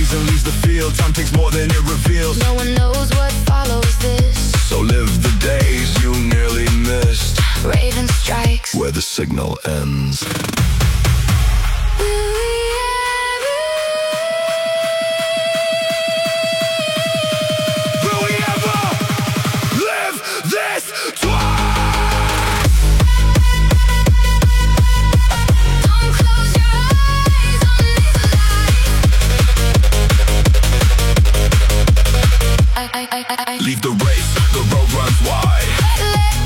season leaves the field. Time takes more than it reveals. No one knows what follows this. So live the days you nearly missed. Raven strikes where the signal ends. Will we ever live this twice? Don't close your eyes on this life. Leave the race, the road runs wide.